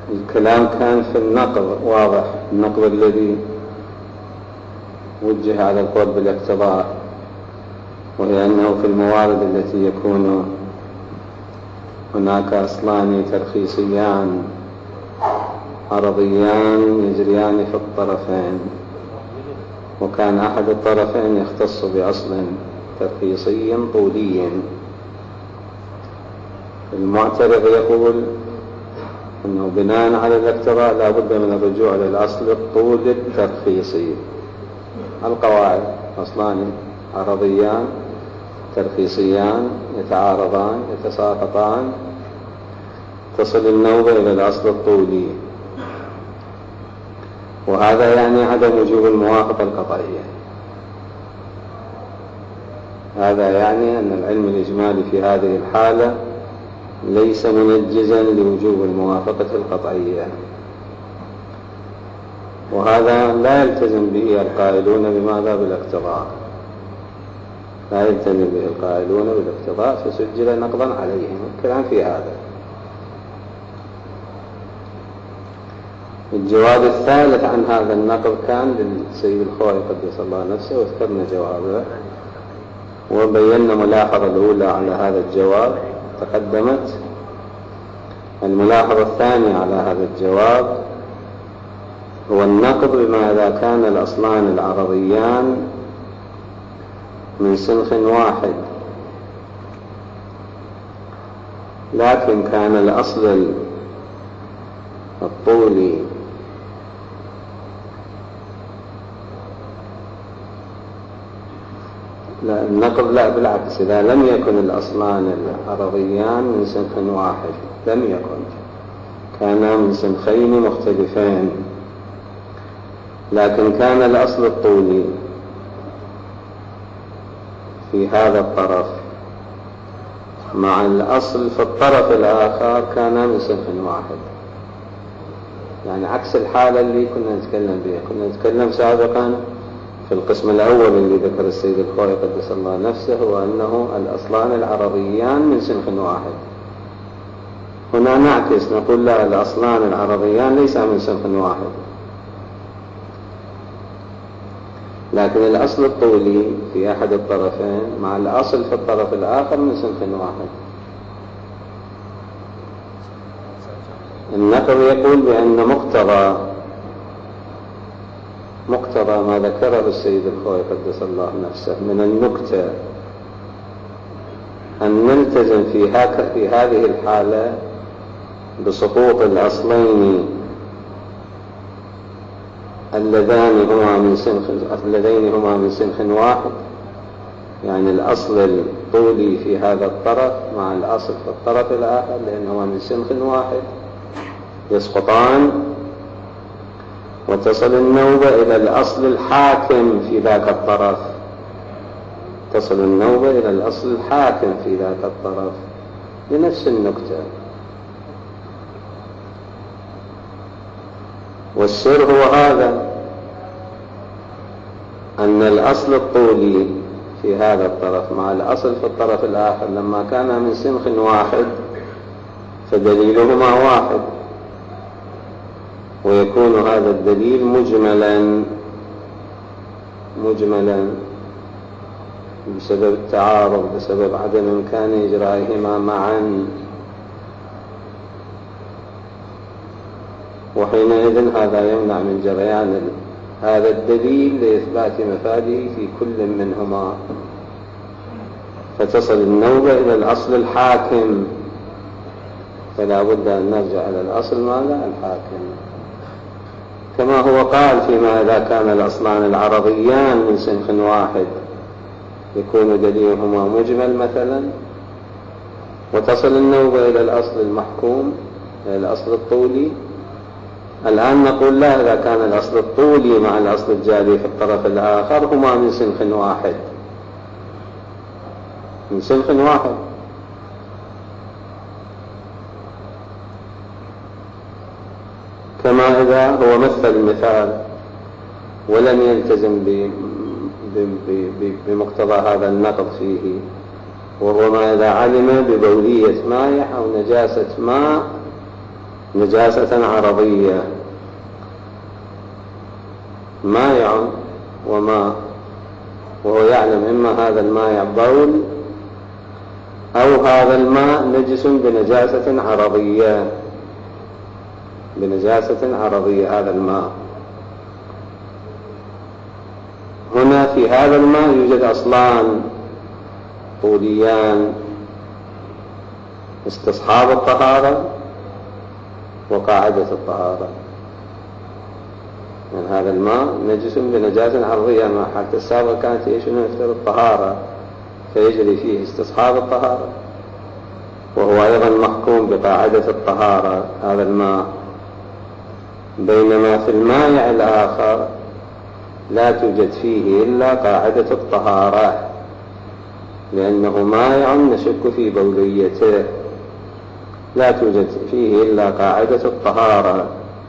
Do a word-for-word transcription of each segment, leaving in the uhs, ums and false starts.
الكلام كان في النقض واضح، النقض الذي وجه على القول بالاقتضاء، وهي أنه في الموارد التي يكون هناك أصلان ترخيصيان عرضيان يجريان في الطرفين، وكان أحد الطرفين يختص بأصل ترخيصي طولي. المعترض يقول أنه بناء على الاقتضاء لا بد من الرجوع للأصل الطول الترخيصي. القواعد أصلان عرضيان ترخيصيان يتعارضان يتساقطان، تصل النوبة إلى الأصل الطولي، وهذا يعني عدم وجوب الموافقة القطعية. هذا يعني أن العلم الإجمالي في هذه الحالة ليس منجزا لوجوب الموافقة القطعية، وهذا لا يلتزم به القائلون بماذا بالاقتضاء، لا يلتزم به القائلون بالاقتضاء، فسجل نقضا عليهم. الكلام في هذا. الجواب الثالث عن هذا النقض كان للسيد الخوئي قدس الله نفسه، واذكرنا جوابه وبينا ملاحظة الأولى على هذا الجواب تقدمت. الملاحظة الثانية على هذا الجواب هو النقض بما إذا كان الأصلان العرضيان من صنف واحد، لكن كان الأصل الطولي لا النقض لا بالعكس، إذا لم يكن الأصلان العرضيان من صنف واحد، لم يكن، كان من صنفين مختلفين، لكن كان الأصل الطولي في هذا الطرف مع الأصل في الطرف الآخر كان من صنف واحد، يعني عكس الحالة اللي كنا نتكلم بها. كنا نتكلم سابقا في القسم الأول اللي ذكر السيد الخوئي قدس الله نفسه، هو أنه الأصلان العرضيان من صنف واحد. هنا نعكس نقول لا، الأصلان العرضيان ليس من صنف واحد، لكن الأصل الطولي في أحد الطرفين مع الأصل في الطرف الآخر من صنف واحد. النقض يقول بأن مقتضى مقتضى ما ذكره السيد الخوئي قدس الله نفسه من النكتة أن نلتزم في, في هذه الحالة بسقوط الأصلين اللذان هما من صنف اللذين هما من صنف واحد، يعني الأصل الطولي في هذا الطرف مع الأصل في الطرف الآخر لأنهما من صنف واحد يسقطان، وتصل النوبة إلى الأصل الحاكم في ذاك الطرف، تصل النوبة إلى الأصل الحاكم في ذاك الطرف لنفس النكتة. والسر هو هذا، أن الأصل الطولي في هذا الطرف مع الأصل في الطرف الآخر لما كان من صنف واحد فدليلهما واحد، ويكون هذا الدليل مجملا مجملا بسبب التعارض، بسبب عدم إمكان إجرائهما معا، وحينئذ هذا يمنع من جريان هذا الدليل لإثبات مفاده في كل منهما، فتصل النوبة إلى الأصل الحاكم، فلا بد أن نرجع إلى الأصل ماذا؟ الحاكم، كما هو قال فيما إذا كان الأصلان العرضيان من صنف واحد يكون دليلهما مجمل مثلا، وتصل النوبة إلى الأصل المحكوم إلى الأصل الطولي. الآن نقول لا، إذا كان الأصل الطولي مع الأصل الجالي في الطرف الآخر هما من صنف واحد، من صنف واحد، كما إذا هو مثل المثال ولم يلتزم بمقتضى هذا النقض فيه، وهو ما إذا علم ببولية مائح أو نجاسة ماء نجاسة عرضية، مائع وماء، وهو يعلم إما هذا المائع بول أو هذا الماء نجس بنجاسة عرضية، بنجاسة عرضية هذا الماء. هنا في هذا الماء يوجد أصلان طوليان، استصحاب الطهارة وقاعدة الطهارة. يعني هذا الماء نجس بنجاسة عرضية، ما حالة السابقة كانت هي شنو يفترض الطهارة فيجري فيه استصحاب الطهارة، وهو أيضا محكوم بقاعدة الطهارة هذا الماء. بينما في المائع الآخر لا توجد فيه إلا قاعدة الطهارة، لأنه مائع نشك في بوليته، لا توجد فيه إلا قاعدة الطهارة.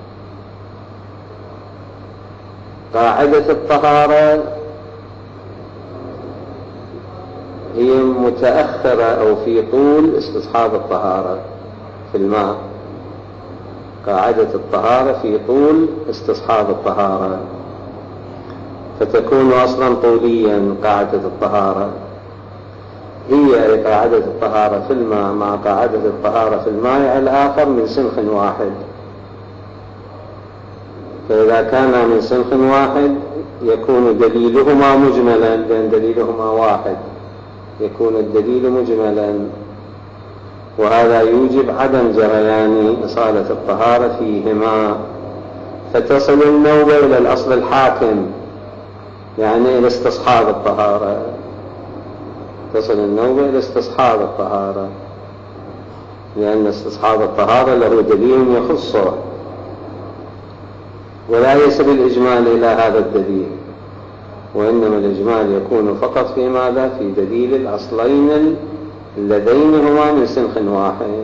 قاعدة الطهارة هي متأخرة أو في طول استصحاب الطهارة في الماء. قاعدة الطهارة في طول استصحاب الطهارة، فتكون أصلا طوليا قاعدة الطهارة. هي قاعدة الطهارة في الماء مع قاعدة الطهارة في المائع الآخر من سنخ واحد، فإذا كان من سنخ واحد يكون دليلهما مجملا، لأن دليلهما واحد يكون الدليل مجملا، وهذا يوجب عدم جريان إصالة الطهارة فيهما، فتصل النوبة إلى الأصل الحاكم، يعني إلى استصحاب الطهارة. تصل النوبة إلى استصحاب الطهارة، لأن استصحاب الطهارة له دليل يخصه، ولا يصل الإجمال إلى هذا الدليل، وإنما الإجمال يكون فقط في ماذا؟ في دليل الأصلين اللذين هما من سنخ واحد.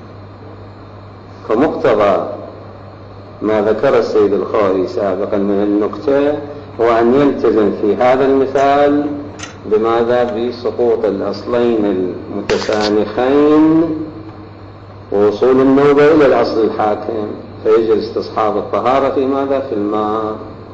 فمقتضى ما ذكر السيد الخوئي سابقا من النكتة هو أن يلتزم في هذا المثال بماذا؟ بسقوط الأصلين المتسانخين ووصول النوبة إلى الأصل الحاكم، فيجري استصحاب الطهارة في ماذا؟ في الماء.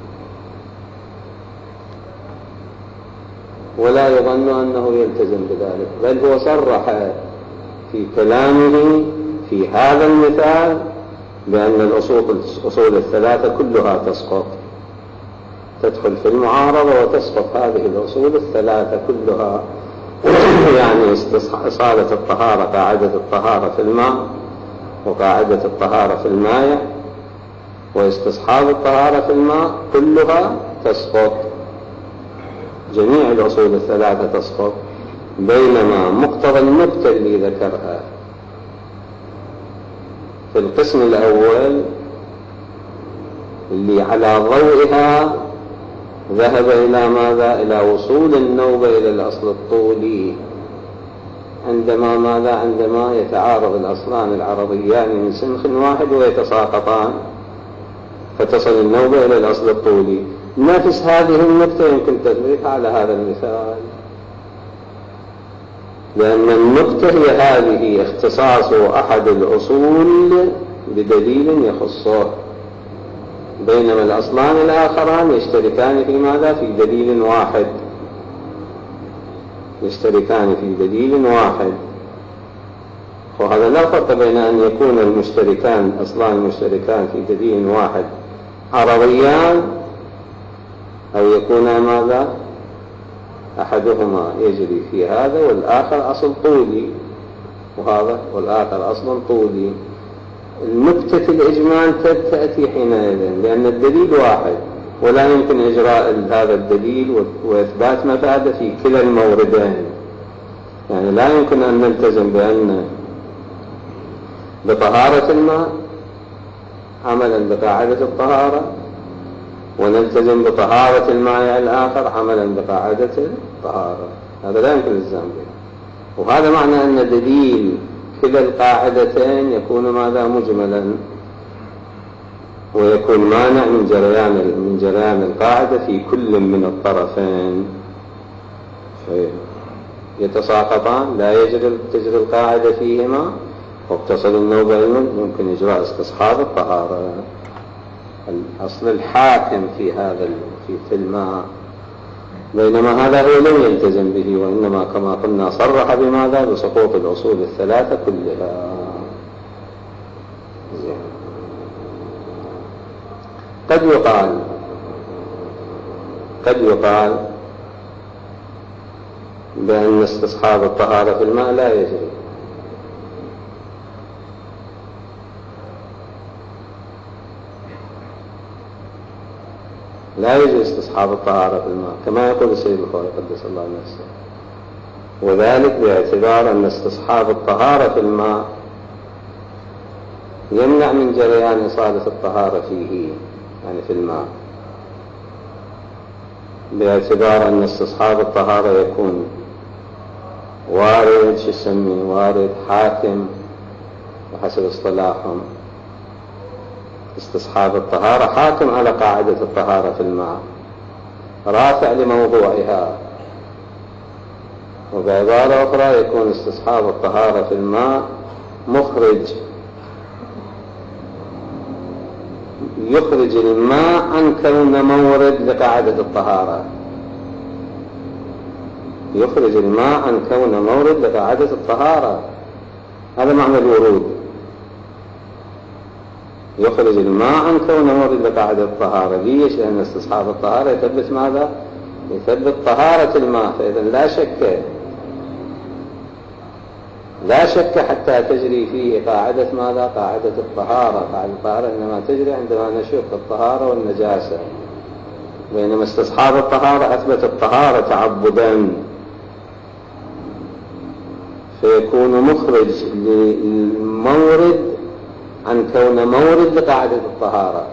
ولا يظن أنه يلتزم بذلك، بل هو صرح في كلامه في هذا المثال بأن الأصول الثلاثة كلها تسقط، تدخل في المعارضة وتسقط هذه الأصول الثلاثة كلها. يعني إصالة الطهارة، قاعدة الطهارة في الماء، وقاعدة الطهارة في المائع، واستصحاب الطهارة في الماء كلها تسقط، جميع الأصول الثلاثة تسقط. بينما مقتضى النكتة اللي ذكرها في القسم الأول اللي على ضوئها ذهب إلى ماذا؟ إلى وصول النوبة إلى الأصل الطولي، عندما ماذا؟ عندما يتعارض الأصلان العرضيان من سنخ واحد ويتساقطان فتصل النوبة إلى الأصل الطولي. نفس هذه النقطة يمكن تطبيقها على هذا المثال، لأن النقطة هي هذه: اختصاص أحد الأصول بدليل يخصه، بينما الأصلان الآخران يشتركان في ماذا؟ في دليل واحد، يشتركان في دليل واحد. وهذا لا فرق بين أن يكون المشتركان أصلان المشتركان في دليل واحد عرضيان، أو يكون ماذا؟ أحدهما يجري في هذا والآخر أصل طولي، وهذا والآخر أصل طولي. النكتة الإجمال تأتي حينئذ، لأن الدليل واحد ولا يمكن إجراء هذا الدليل وإثبات مفاده في كلا الموردين. يعني لا يمكن أن نلتزم بأن بطهارة الماء عملا بقاعدة الطهارة، ونلتزم بطهارة المائع الآخر عملا بقاعدة الطهارة، هذا لا يمكن الالتزام به. وهذا معنى أن دليل كلا القاعدتين يكون ماذا؟ مجملا، ويكون مانع من جريان من جريان القاعدة في كل من الطرفين، يتساقطان، لا يجري تجري القاعدة فيهما واتصل النوبة يمكن إجراء استصحاب الطهارة. الأصل الحاكم في هذا في الماء، بينما هذا هو لم يلتزم به، وإنما كما قلنا صرح بماذا؟ بسقوط الأصول الثلاثة كلها. قد يقال قد يقال بأن استصحاب الطهارة في الماء لا يجري، لا يجري استصحاب الطهارة في الماء كما يقول السيد الخوئي قدس الله نفسه، وذلك باعتبار أن استصحاب الطهارة في الماء يمنع من جريان إصالة الطهارة فيه، يعني في الماء، باعتبار أن استصحاب الطهارة يكون وارد شو يسميه وارد حاكم وحسب اصطلاحهم. استصحاب الطهارة حاكم على قاعدة الطهارة في الماء، رافع لموضوعها، وبعبارة أخرى يكون استصحاب الطهارة في الماء مخرج، يخرج الماء عن كون مورد لقاعدة الطهارة، يخرج الماء عن كون مورد لقاعدة الطهارة. هذا معنى الورود، يخرج الماء عن كون مورد لقاعدة الطهارة. ليش؟ لأن استصحاب الطهارة يثبت ماذا؟ يثبت طهارة الماء، فإذا لا شك لا شك حتى تجري فيه قاعدة ماذا؟ قاعدة الطهارة. قاعدة الطهارة إنما تجري عندما نشوف الطهارة والنجاسة، بينما استصحاب الطهارة أثبت الطهارة تعبدا، فيكون مخرج للمورد عن كون مورد لقاعدة الطهارة،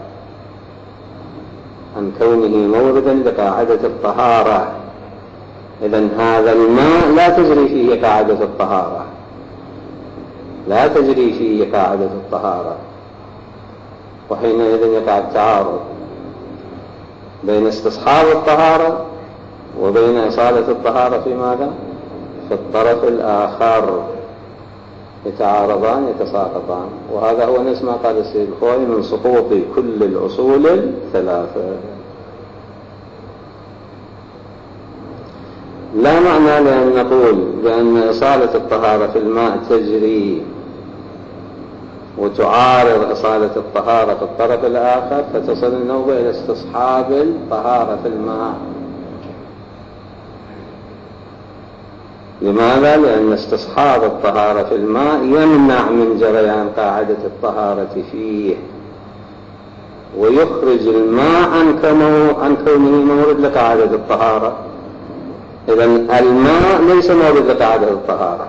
عن كونه موردا لقاعدة الطهارة. إذن هذا الماء لا تجري فيه قاعدة الطهارة، لا تجري فيه قاعدة الطهارة، وحينئذ يقع التعارض بين استصحاب الطهارة وبين إصالة الطهارة في ماذا؟ في الطرف الآخر، يتعارضان يتساقطان. وهذا هو نفس ما قال السيد الخوئي من سقوط كل الأصول الثلاثة. لا معنى لأن نقول بأن إصالة الطهارة في الماء تجري وتعارض إصالة الطهارة في الطرف الآخر فتصل النوبة إلى استصحاب الطهارة في الماء. لماذا؟ لأن استصحاب الطهارة في الماء يمنع من جريان قاعدة الطهارة فيه، ويخرج الماء عن كونه مورد لقاعدة الطهارة. إذن الماء ليس مورد لقاعدة الطهارة،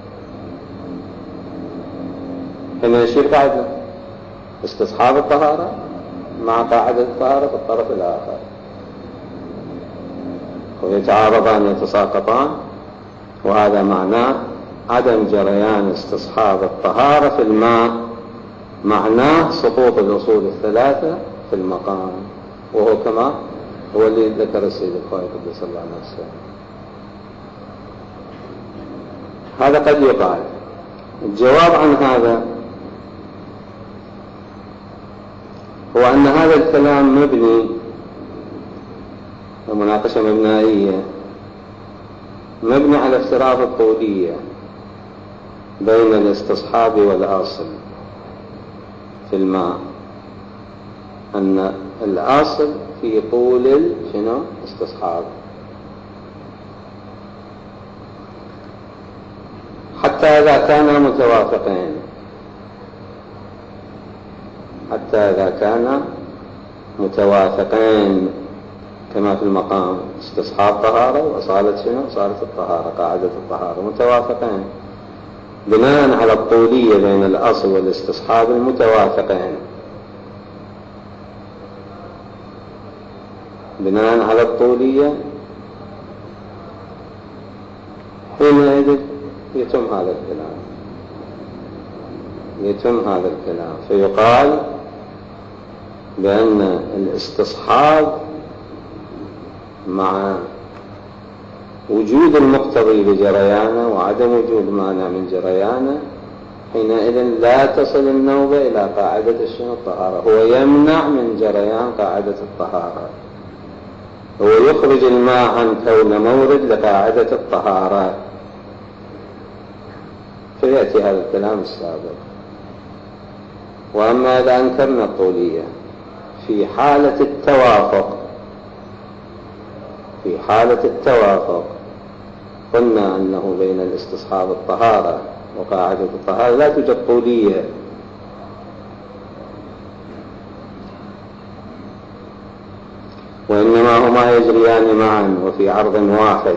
هنا يشير قاعدة استصحاب الطهارة مع قاعدة الطهارة في الطرف الآخر، ويتعارضان يتساقطان، وهذا معناه عدم جريان استصحاب الطهارة في الماء، معناه سقوط الأصول الثلاثة في المقام، وهو كما هو اللي ذكر السيد الخوئي قدس الله نفسه. هذا قد يقال. الجواب عن هذا هو أن هذا الكلام مبني ومناقشة مبنائية، مبني على افتراض الطولية بين الاستصحاب والأصل في الماء، أن الأصل في طول شنو؟ استصحاب، حتى إذا كانا متوافقين، حتى إذا كانا متوافقين كما في المقام استصحاب طهارة وأصالة شنو؟ أصالة الطهارة، قاعدة الطهارة، متوافقين بناء على الطولية بين الأصل والاستصحاب المتوافقين، بناء على الطولية، حينئذ يتم هذا الكلام، يتم هذا الكلام فيقال بأن الاستصحاب مع وجود المقتضي لجريانه وعدم وجود مانع من جريانه حينئذ لا تصل النوبة إلى قاعدة الشنو الطهارة، هو يمنع من جريان قاعدة الطهارة، هو يخرج الماء عن كون مورد لقاعدة الطهارة. فيأتي هذا الكلام السابق. وأما إذا أنكرنا الطولية في حالة التوافق، في حالة التوافق قلنا أنه بين الاستصحاب الطهارة وقاعدة الطهارة لا توجد طولية، وإنما هما يجريان معا وفي عرض واحد،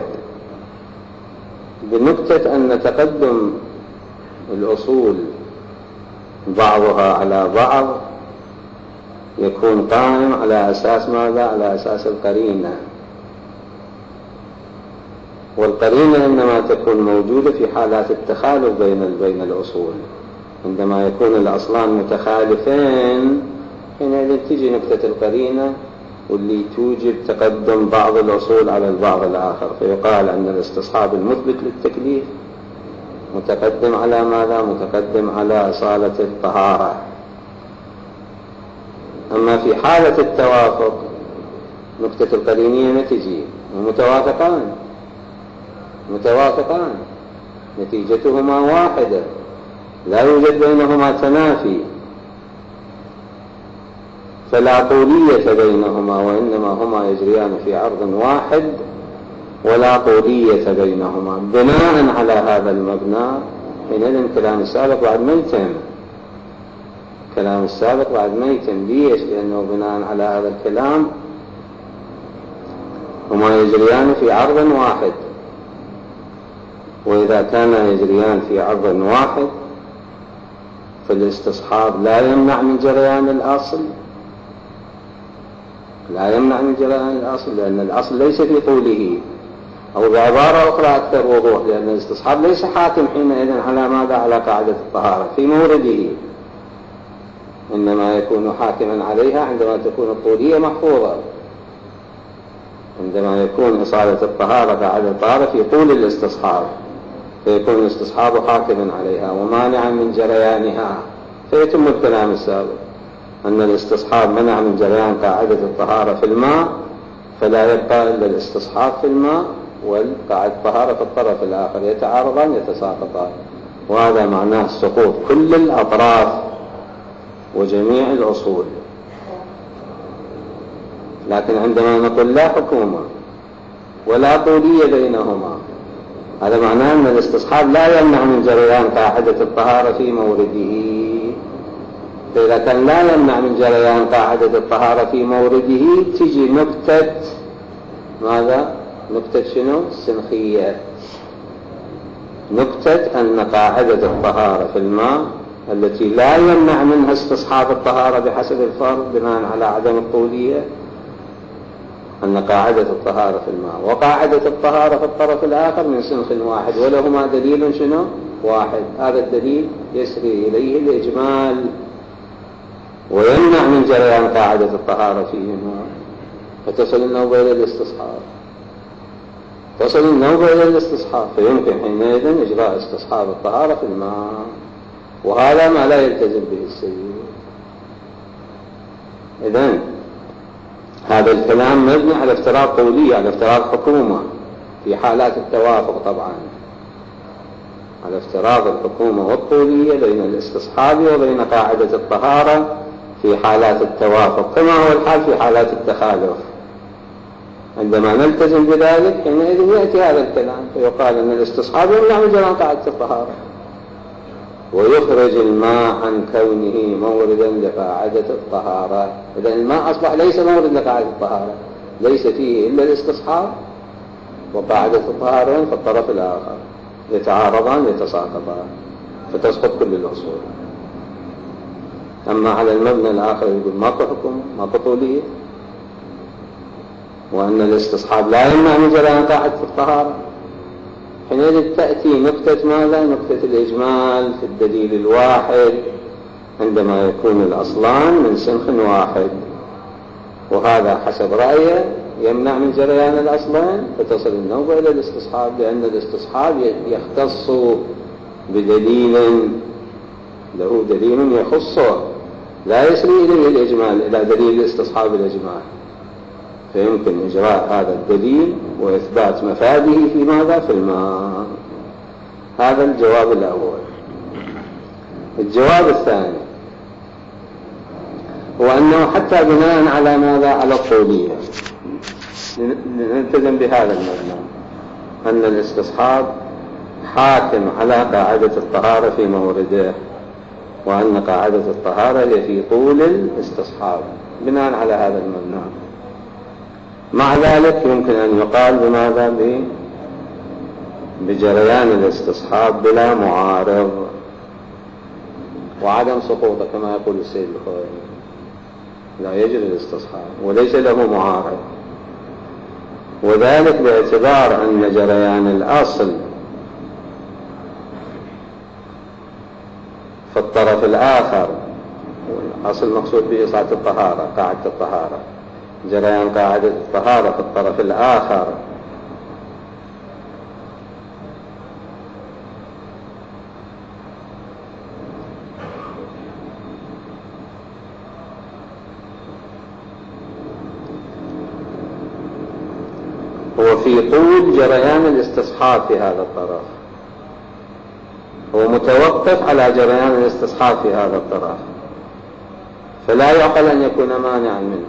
بنكتة أن تقدم الأصول بعضها على بعض يكون قائم على أساس ماذا؟ على أساس القرينة، والقرينة إنما تكون موجودة في حالات التخالف بين بين الأصول. عندما يكون الأصلان متخالفين حينئذ تجي نكتة القرينة واللي توجب تقدم بعض الأصول على البعض الآخر، فيقال أن الاستصحاب المثبت للتكليف متقدم على ماذا؟ متقدم على أصالة الطهارة. أما في حالة التوافق نكتة القرينية ما تجي، ومتوافقان متوافقان نتيجتهما واحدة، لا يوجد بينهما تنافي، فلا طولية بينهما، وإنما هما يجريان في عرض واحد ولا طولية بينهما. بناء على هذا المبنى حينئذ كلام السابق بعد ما يتم، كلام السابق بعد ما يتم. ليش؟ لأنه بناء على هذا الكلام هما يجريان في عرض واحد، وإذا كانا يجريان في عرض واحد فالاستصحاب لا يمنع من جريان الأصل، لا يمنع من جريان الأصل، لأن الأصل ليس في طوله، أو بعبارة أخرى أكثر وضوح، لأن الاستصحاب ليس حاكم حينئذ على ماذا؟ على قاعدة الطهارة في مورده، إنما يكون حاكما عليها عندما تكون الطولية محفوظة، عندما يكون إصالة الطهارة قاعدة الطهارة في طول الاستصحاب فيكون الاستصحاب حاكما عليها ومانعا من جريانها، فيتم الكلام السابق أن الاستصحاب منع من جريان قاعدة الطهارة في الماء، فلا يبقى إلا الاستصحاب في الماء والقاعدة الطهارة في الطرف الآخر، يتعارضان يتساقطان، وهذا معناه سقوط كل الأطراف وجميع الأصول. لكن عندما نقول لا حكومة ولا طولية بينهما، هذا معناه أن الاستصحاب لا يمنع من جريان قاعدة الطهارة في مورده. فإذا كان لا يمنع من جريان قاعدة الطهارة في مورده تجي نكتة ماذا؟ نكتة شنو؟ السنخية، نكتة أن قاعدة الطهارة في الماء التي لا يمنع منها استصحاب الطهارة بحسب الفرض بناء على عدم الطولية، أن قاعدة الطهارة في الماء وقاعدة الطهارة في الطرف الآخر من سنخ واحد، ولهما دليل شنو؟ واحد. هذا الدليل يسري إليه الإجمال ويمنع من جريان قاعدة الطهارة فيهما، فتصل النوبة إلى الاستصحاب، تصل النوبة إلى الاستصحاب، فيمكن حينئذ إجراء استصحاب الطهارة في الماء، وهذا ما لا يلتزم به السيد. إذن هذا الكلام مبني على افتراض طولية، على افتراض حكومة في حالات التوافق، طبعا على افتراض الحكومة والطولية بين الاستصحاب وبين قاعدة الطهارة في حالات التوافق، كما هو الحال في حالات التخالف. عندما نلتزم بذلك حينئذ يأتي هذا الكلام فيقال أن الاستصحاب يمنع من جريان قاعدة الطهارة ويخرج الماء عن كونه موردا لقاعدة الطهارة. إذن الماء أصبح ليس مورد لقاعدة الطهارة، ليس فيه إلا الاستصحاب وقاعدة الطهارة في الطرف الآخر، يتعارضان يتساقطان فتسقط كل الأصول. أما على المبنى الآخر يقول ماكو حكم ماكو طولية، وأن الاستصحاب لا يمنع من جريان قاعدة الطهارة، حينئذ تأتي نقطة ماذا؟ نقطة الإجمال في الدليل الواحد عندما يكون الأصلان من سنخ واحد، وهذا حسب رأيه يمنع من جريان الأصلين، فتصل النوبة إلى الاستصحاب، لأن الاستصحاب يختص بدليل له دليل يخصه لا يسري إليه الإجمال إلى دليل استصحاب الإجمال، فيمكن إجراء هذا الدليل وإثبات مفاده في ماذا؟ في الماء. هذا الجواب الأول. الجواب الثاني هو أنه حتى بناء على ماذا؟ على الطولية، نلتزم بهذا المبنى أن الاستصحاب حاكم على قاعدة الطهارة في مورده، وأن قاعدة الطهارة هي في طول الاستصحاب بناء على هذا المبنى. مع ذلك يمكن أن يقال بماذا؟ بجريان الاستصحاب بلا معارض وعدم سقوطه كما يقول السيد الخوئي، لا يجري الاستصحاب وليس له معارض، وذلك باعتبار أن جريان الأصل في الطرف الآخر، والأصل مقصود به صاعة الطهارة قاعدة الطهارة، جريان قاعدة الطهارة في الطرف الآخر هو في طول جريان الاستصحاب في هذا الطرف، هو متوقف على جريان الاستصحاب في هذا الطرف، فلا يعقل أن يكون مانعا منه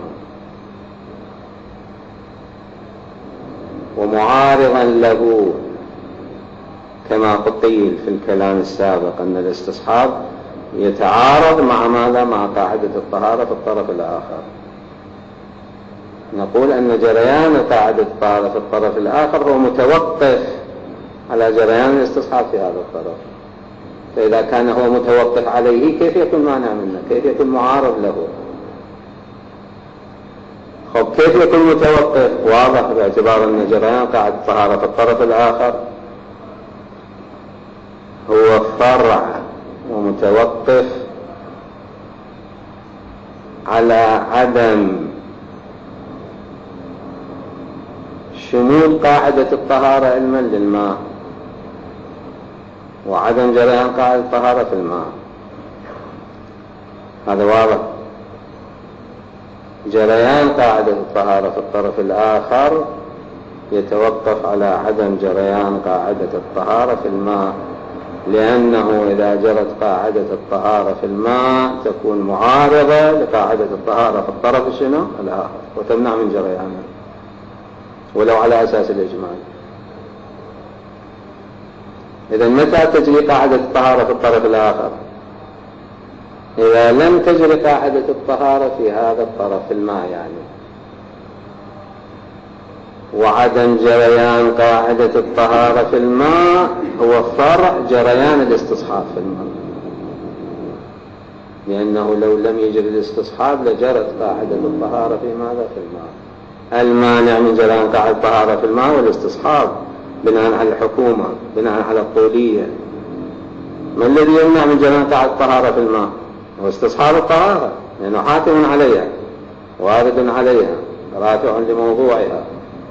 ومعارضا له، كما قيل في الكلام السابق أن الاستصحاب يتعارض مع ماذا؟ مع قاعدة الطهارة في الطرف الآخر. نقول أن جريان قاعدة الطهارة في الطرف الآخر هو متوقف على جريان الاستصحاب في هذا الطرف، فإذا كان هو متوقف عليه كيف يكون مانع منه؟ كيف يكون معارض له؟ خب كيف يكون متوقف؟ واضح باعتبار أن جريان قاعدة الطهارة في الطرف الآخر هو فرع ومتوقف على عدم شمول قاعدة الطهارة علما للماء وعدم جريان قاعدة الطهارة في الماء. هذا واضح. جريان قاعدة الطهارة في الطرف الآخر يتوقف على عدم جريان قاعدة الطهارة في الماء، لأنه إذا جرت قاعدة الطهارة في الماء تكون معارضة لقاعدة الطهارة في الطرف شنو؟ الآخر، وتمنع من جريانها ولو على أساس الإجمال. إذا متى تجري قاعدة الطهارة في الطرف الآخر؟ إذا لم تجري قاعدة الطهارة في هذا الطرف في الماء يعني، وعدم جريان قاعدة الطهارة في الماء هو فرع جريان الاستصحاب في الماء، لأنه لو لم يجري الاستصحاب لجرت قاعدة الطهارة في ماذا؟ في الماء. المانع من جريان قاعدة الطهارة في الماء والاستصحاب بناء على الحكومة، بناء على الطولية. ما الذي يمنع من جريان قاعدة الطهارة في الماء؟ هو استصحاب الطهارة، لأنه حاكم عليها وارد عليها رافع لموضوعها.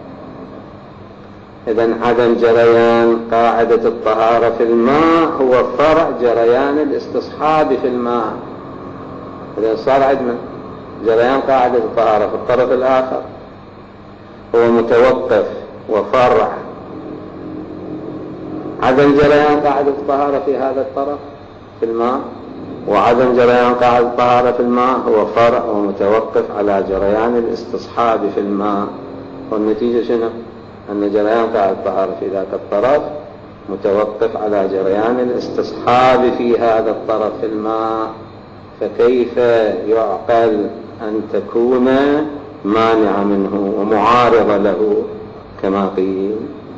إذن عدم جريان قاعدة الطهارة في الماء هو فرع جريان الاستصحاب في الماء. إذن صار عندنا جريان قاعدة الطهارة في الطرف الآخر هو متوقف وفرع عدم جريان قاعدة الطهارة في هذا الطرف في الماء، وعدم جريان قاعدة الطهارة في الماء هو فرع ومتوقف على جريان الاستصحاب في الماء. والنتيجة شنو؟ أن جريان قاعدة الطهارة في ذاك الطرف متوقف على جريان الاستصحاب في هذا الطرف في الماء، فكيف يعقل أن تكون مانعة منه ومعارضة له كما قيل؟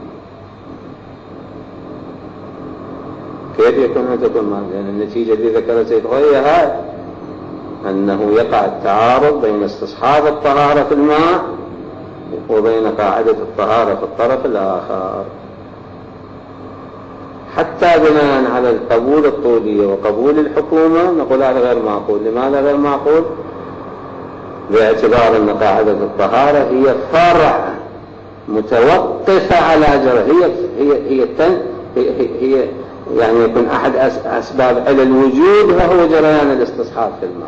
كيف يكون أن تكون مانعة؟ لأن النتيجة اللي ذكرها سيد غوية هاي أنه يقع التعارض بين استصحاب الطهارة في الماء وبين قاعدة الطهارة في الطرف الآخر. حتى بناء على القبول الطولية وقبول الحكومة نقول هذا غير معقول. لماذا غير معقول؟ باعتبار أن قاعدة الطهارة هي فرع متوقفة على جرى هي هي هي, هي, هي, هي يعني يكون أحد أسباب علل الوجود وهو جريان الاستصحاب في الماء،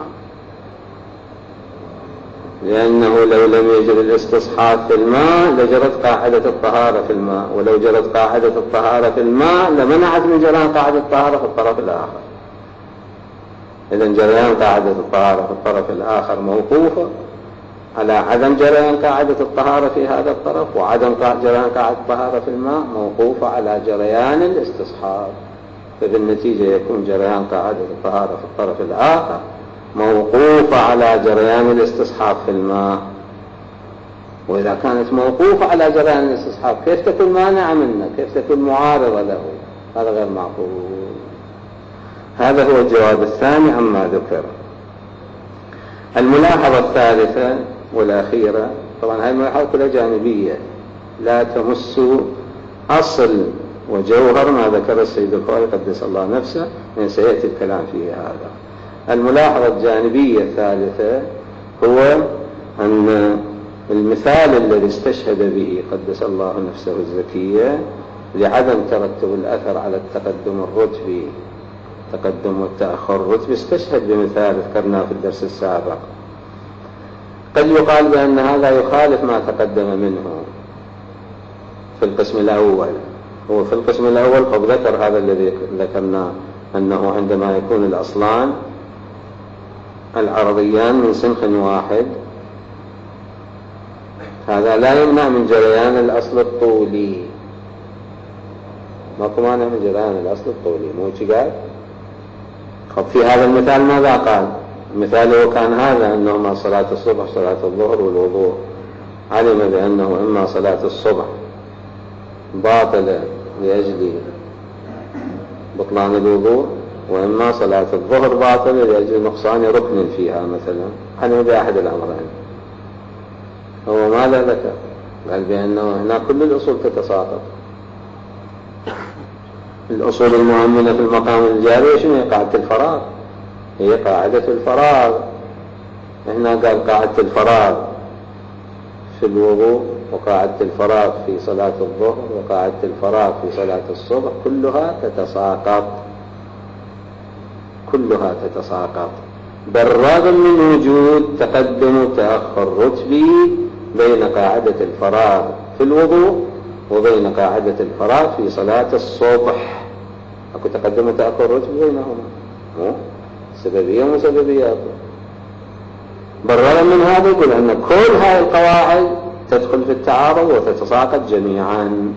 لأنه لو لم يجري الاستصحاب في الماء لجرت قاعدة الطهارة في الماء، ولو جرت قاعدة الطهارة في الماء لمنعت من جريان قاعدة الطهارة في الطرف الآخر. إذن جريان قاعدة الطهارة في الطرف الآخر موقوفة على عدم جريان قاعدة الطهارة في هذا الطرف، وعدم جريان قاعدة الطهارة في الماء موقوفة على جريان الاستصحاب، فبالنتيجة يكون جريان قاعدة الطهارة في الطرف الآخر موقوفة على جريان الاستصحاب في الماء. وإذا كانت موقوفة على جريان الاستصحاب كيف تكون مانعة منه؟ كيف تكون معارضة له؟ هذا غير معقول. هذا هو الجواب الثاني عما ذكر. الملاحظة الثالثة والأخيرة، طبعا هذه الملاحظة كلها جانبية لا تمس أصل وجوهر ما ذكر السيد الخوئي قدس الله نفسه، من سيأتي الكلام فيه. هذا الملاحظة الجانبية الثالثة هو أن المثال الذي استشهد به قدس الله نفسه الزكية لعدم ترتب الأثر على التقدم الرتبي، تقدم والتأخر الرتبي، استشهد بمثال ذكرناه في الدرس السابق. قد يقال بأن هذا يخالف ما تقدم منه في القسم الأول. هو في القسم الأول قد ذكر هذا الذي ذكرناه، أنه عندما يكون الأصلان العرضيان من سنخ واحد هذا لا يمنع من جريان الأصل الطولي، ما مانع من جريان الأصل الطولي، مو شي قال؟ طب في هذا المثال ماذا قال؟ مثاله كان هذا، أنهما صلاة الصبح صلاة الظهر والوضوء، علم بأنه إما صلاة الصبح باطلة لأجل بطلان الوضوء، وإما صلاة الظهر باطلة لأجل نقصان ركن فيها مثلا، علم بأحد الأمرين. هو ماذا ذكر؟ قال بأنه هنا كل الأصول تتساقط. الأصول المؤمنة في المقام الجاري شنو هي؟ قاعدة الفراغ، هي قاعدة الفراغ. هنا قال قاعدة الفراغ في الوضوء، وقاعدة الفراغ في صلاة الظهر، وقاعدة الفراغ في صلاة الصبح، كلها تتساقط، كلها تتساقط بالرغم من وجود تقدم وتأخر رتبي بين قاعدة الفراغ في الوضوء وبين قاعدة الفراغ في صلاة الصبح. أكو تقدم وتأخر رتبي بينهما، مو سببية وسببيات. بالرغم من هذا يقول أن كل هذه القواعد تدخل في التعارض وتتساقط جميعا،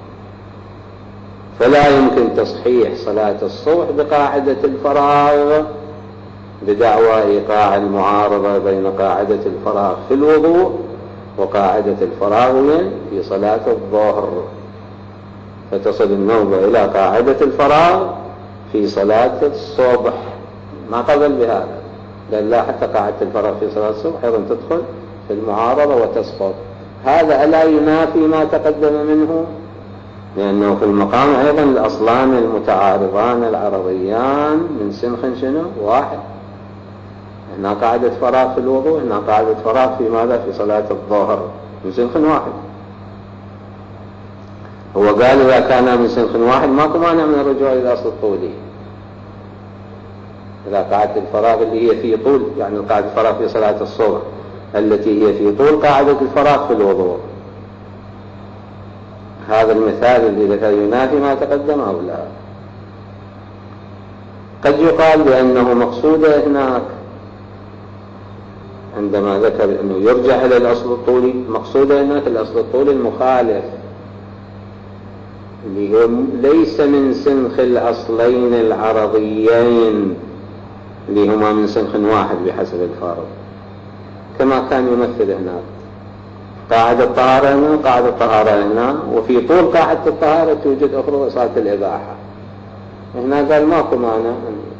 فلا يمكن تصحيح صلاة الصبح بقاعدة الفراغ بدعوى إيقاع المعارضة بين قاعدة الفراغ في الوضوء وقاعدة الفراغ في صلاة الظهر، فتصل النوبة إلى قاعدة الفراغ في صلاة الصبح. ما قبل بهذا، قال لا، حتى قاعدة الفراغ في صلاة الصبح أيضا تدخل في المعارضة وتسقط. هذا ألا ينافي ما تقدم منه؟ لأنه في المقام أيضا الأصلان المتعارضان العرضيان من سنخ شنو؟ واحد. هنا قاعدة فراغ في الوضوء، هنا قاعدة فراغ في ماذا؟ في صلاة الظهر، من سنخ واحد. هو قال إذا كان من سنخ واحد ماكو مانع من الرجوع إلى الأصل الطولي. إذا قاعدة الفراغ اللي هي في طول، يعني قاعدة الفراغ في صلاة الصبح التي هي في طول قاعدة الفراغ في الوضوء، هذا المثال اللي ذكر ينافي ما تقدم أو لا؟ قد يقال بأنه مقصود هناك عندما ذكر أنه يرجع إلى الأصل الطولي، مقصود هناك الأصل الطولي المخالف اللي هو ليس من سنخ الأصلين العرضيين اللي هما من سنخ واحد بحسب الفارض، كما كان يمثل هناك قاعدة الطهارة هنا، قاعدة الطهارة هنا، وفي طول قاعدة الطهارة توجد أخرى صلاة الإباحة. هنا قال ماكو مانع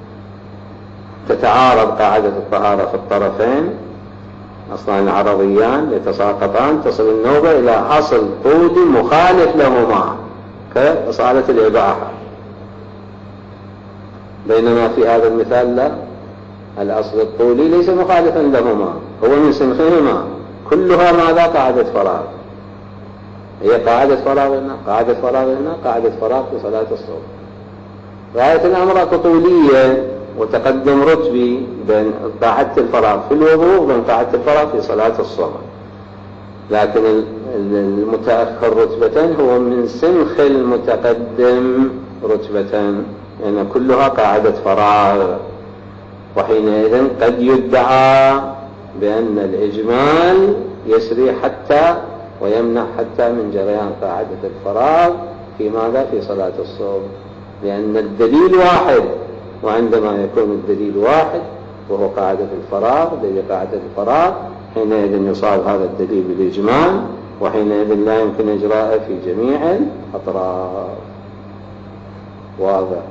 تتعارض قاعدة الطهارة في الطرفين، أصلان عرضيان يتساقطان، تصل النوبة إلى أصل طولي مخالف لهما كصلاة الإباحة. بينما في هذا المثال لا، الأصل الطولي ليس مخالفا لهما، هو من سنخهما، كلها ماذا؟ قاعدة فراغ. هي قاعدة فراغ هنا، قاعدة فراغ هنا، قاعدة فراغ في صلاة الصبح. غاية الأمر أكو طولية وتقدم رتبي بين قاعدة الفراغ في الوضوء وبين قاعدة الفراغ في صلاة الصبح، لكن المتأخر رتبة هو من سنخ المتقدم رتبة، يعني كلها قاعدة فراغ. وحينئذ قد يدعى بأن الإجمال يسري حتى ويمنع حتى من جريان قاعدة الفراغ في ماذا؟ في صلاة الصبح، لأن الدليل واحد، وعندما يكون الدليل واحد وهو قاعدة الفراغ دليل قاعدة الفراغ، حينئذ يصاب هذا الدليل بالإجمال، وحينئذ لا يمكن إجراءه في جميع الأطراف. واضح.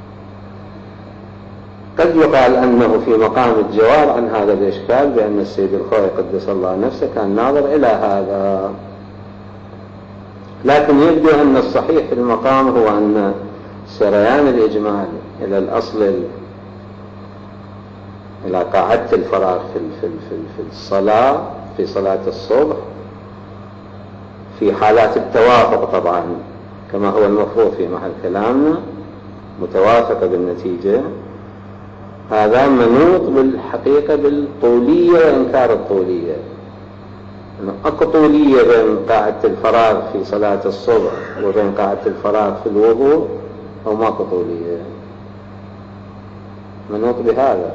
قد يقال أنه في مقام الجواب عن هذا الإشكال بأن السيد الخوئي قدس الله نفسه كان ناظر إلى هذا، لكن يبدو أن الصحيح في المقام هو أن سريان الإجمال إلى الأصل إلى قاعدة الفراغ في في الصلاة في صلاة الصبح في حالات التوافق طبعا كما هو المفروض في محل كلامنا متوافقة بالنتيجة، هذا منوط بالحقيقة بالطولية وإنكار الطولية. أكو طولية بين قاعدة الفراغ في صلاة الصبح وبين قاعدة الفراغ في الوضوء، أو ماكو طولية؟ منوط بهذا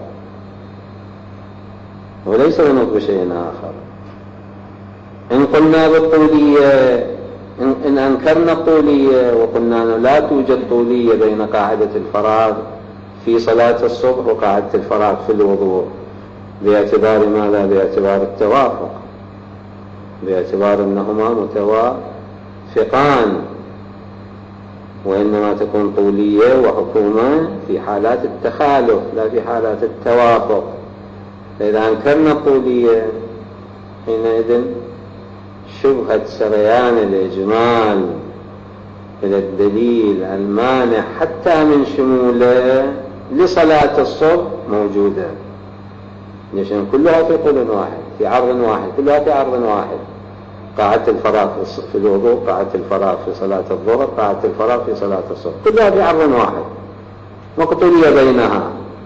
وليس منوط بشيء آخر. إن قلنا بالطولية، إن, إن أنكرنا الطولية وقلنا أنه لا توجد طولية بين قاعدة الفراغ في صلاة الصبح وقاعدة الفراغ في الوضوء، باعتبار ماذا؟ باعتبار التوافق، باعتبار أنهما متوافقان، وإنما تكون طولية وحكومة في حالات التخالف لا في حالات التوافق. فإذا أنكرنا الطولية حينئذ شبهة سريان الإجمال إلى الدليل المانع حتى من شموله لصلاة الصبح موجودة، لأن كلها في قول واحد في عرض واحد، كلها في عرض واحد. قاعدة الفراغ في الوضوء، قاعدة الفراغ في صلاة الظهر، قاعدة الفراغ في صلاة الصبح، كلها في عرض واحد مقطولية بينها.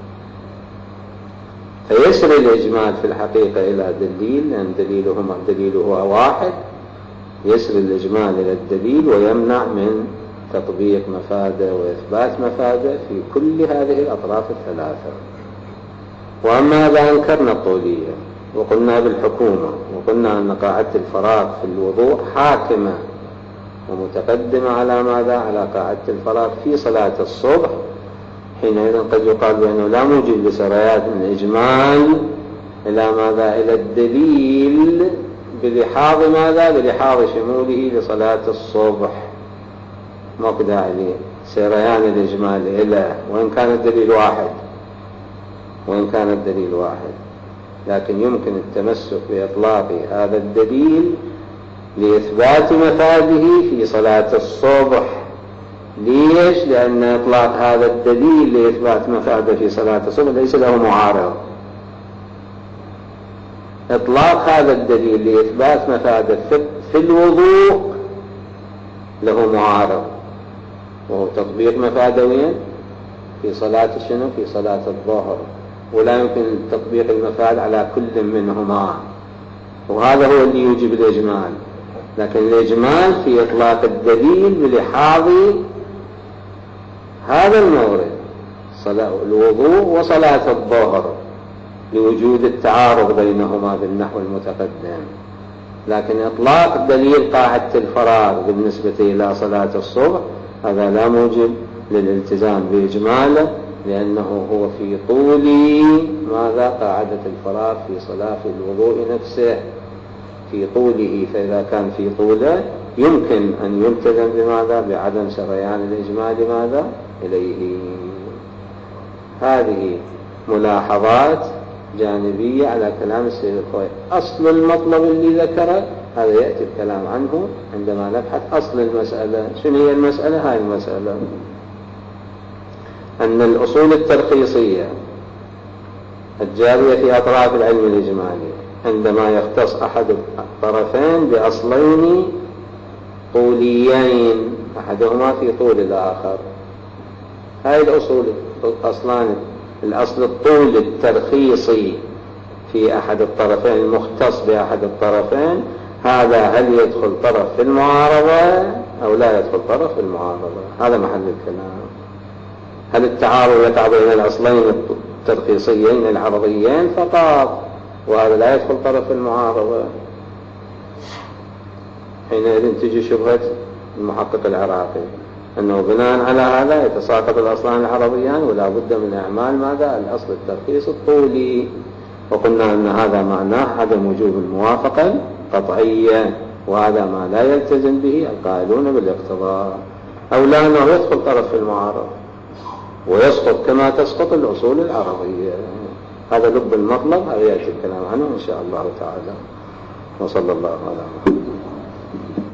فيسري الإجمال في الحقيقة إلى دليل، لأن دليلهما دليله واحد، يسري الإجمال إلى الدليل ويمنع من تطبيق مفاده وإثبات مفاده في كل هذه الأطراف الثلاثة. وأما إذا أنكرنا الطولية وقلنا بالحكومة وقلنا أن قاعدة الفراغ في الوضوء حاكمة ومتقدمة على ماذا؟ على قاعدة الفراغ في صلاة الصبح، حينئذ قد يقال بأنه لا موجب لسريات من الإجمال إلى ماذا؟ إلى الدليل بلحاظ ماذا؟ بلحاظ شموله لصلاة الصبح، ما داعي لسريان الإجمال إلى، وإن كان الدليل واحد وإن كان الدليل واحد لكن يمكن التمسك بإطلاق هذا الدليل لإثبات مفاده في صلاة الصبح. ليش؟ لأن إطلاق هذا الدليل لإثبات مفاده في صلاة الصبح ليس له معارض. إطلاق هذا الدليل لإثبات مفاده في الوضوء له معارض، وهو تطبيق مفاده وين؟ في صلاة شنو؟ في صلاة الظهر، ولا يمكن تطبيق المفاد على كل منهما، وهذا هو اللي يوجب الإجمال. لكن الإجمال في إطلاق الدليل بلحاظ هذا المورد صلاة الوضوء وصلاة الظهر لوجود التعارض بينهما بالنحو المتقدم. لكن إطلاق دليل قاعدة الفراغ بالنسبة إلى صلاة الصبح هذا لا موجب للالتزام بإجماله، لأنه هو في طول ماذا؟ قاعدة الفراغ في صلاة الوضوء نفسه في طوله. فإذا كان في طوله يمكن أن يلتزم بماذا؟ بعدم سريان الإجمال ماذا؟ إليه. هذه ملاحظات جانبية على كلام السيد الخوئي. أصل المطلب اللي ذكره هذا يأتي الكلام عنه عندما نبحث أصل المسألة. شنو هي المسألة؟ هاي المسألة أن الأصول الترخيصية الجارية في أطراف العلم الإجمالي عندما يختص أحد الطرفين بأصلين طوليين أحدهما في طول الآخر، هاي الأصول أصلان، الأصل الطول الترخيصي في أحد الطرفين المختص بأحد الطرفين، هذا هل يدخل طرف في المعارضة أو لا يدخل طرف في المعارضة؟ هذا محل الكلام. هل التعارض يقع بين الأصلين الترخيصيين العرضيين فقط وهذا لا يدخل طرف في المعارضة؟ حينئذ تجي شبهة المحقق العراقي أنه بناء على هذا يتساقط الأصلان العرضيان ولا بد من إعمال ماذا؟ الأصل الترخيص الطولي. وقلنا أن هذا معناه عدم وجوب الموافقة القطعية، وهذا ما لا يلتزم به القائلون بالاقتضاء، أو لا أنه يدخل طرف في المعارضة ويسقط كما تسقط الأصول العرضية. هذا لب المطلب، هذا يأتي الكلام عنه إن شاء الله تعالى. وصلى الله على محمد.